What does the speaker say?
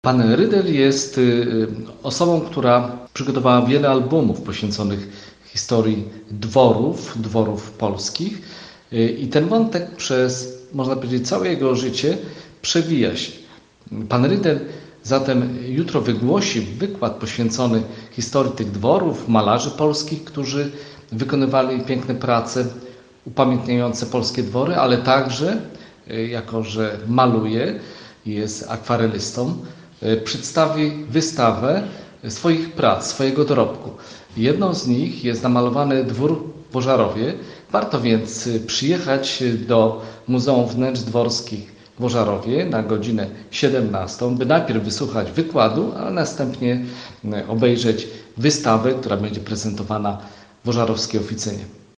Pan Rydel jest osobą, która przygotowała wiele albumów poświęconych historii dworów polskich i ten wątek przez, można powiedzieć, całe jego życie przewija się. Pan Rydel zatem jutro wygłosi wykład poświęcony historii tych dworów, malarzy polskich, którzy wykonywali piękne prace upamiętniające polskie dwory, ale także, jako że maluje i jest akwarelistą, przedstawi wystawę swoich prac, swojego dorobku. Jedną z nich jest namalowany dwór w Bożarowie. Warto więc przyjechać do Muzeum Wnętrz Dworskich w Bożarowie na godzinę 17, by najpierw wysłuchać wykładu, a następnie obejrzeć wystawę, która będzie prezentowana w bożarowskiej oficynie.